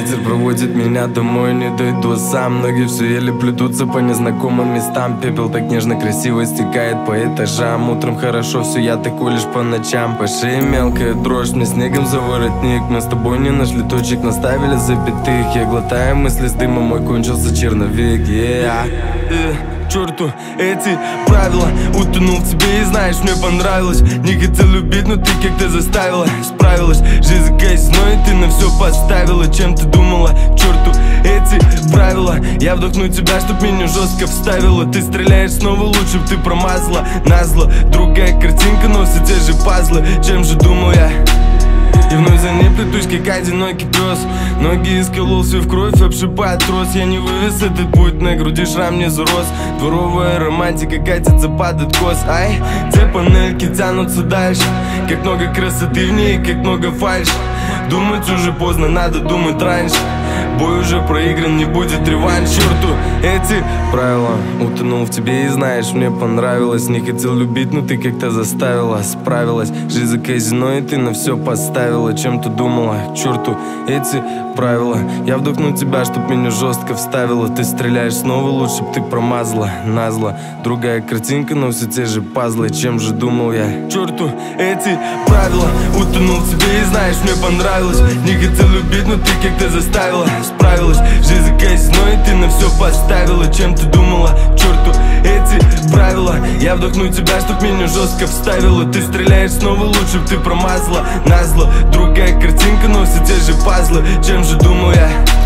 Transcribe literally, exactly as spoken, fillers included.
Ветер проводит меня домой, не дойду сам. Ноги все еле плетутся по незнакомым местам. Пепел так нежно красиво стекает по этажам. Утром хорошо, все я такой лишь по ночам. По шее мелкая дрожь, мне снегом за воротник. Мы с тобой не нашли точек, наставили запятых. Я глотаю мысли с дымом, мой кончился черновик. yeah. Черту эти правила, утонул в тебе и знаешь, мне понравилось. Не хотел любить, но ты как-то заставила. Справилась, жизнь казино, и ты на все поставила. Чем ты думала, черту эти правила. Я вдохну тебя, чтоб меня жестко вставила. Ты стреляешь снова, лучше б ты промазала. Назло, другая картинка, но все те же пазлы. Чем же думал я? И вновь за ней плетусь, как одинокий пес. Ноги исколол, все в кровь обшипает трос. Я не вывез этот путь, на груди шрам не зарос. Дворовая романтика катится под откос. Ай, те панельки тянутся дальше. Как много красоты в ней, как много фальши. Думать уже поздно, надо думать раньше. Бой уже проигран, не будет реванш. Черту эти правила, утонул в тебе и знаешь, мне понравилось. Не хотел любить, но ты как-то заставила. Справилась, жизнь казино, и ты на все поставила. Чем ты думала, черту эти правила. Я вдохну тебя, чтоб меня жестко вставила. Ты стреляешь снова, лучше б ты промазала. Назло, другая картинка, но все те же пазлы. Чем же думал я? Черту эти правила, утонул в тебе и знаешь, мне понравилось. Не хотел любить, но ты как-то заставила. Справилась, жизнь казино, и ты на все поставила. Чем ты думала, черту эти правила. Я вдохну тебя, чтоб меня жестко вставила. Ты стреляешь снова, лучше б ты промазала. Назло, другая картинка, но все те же пазлы. Чем же думал я?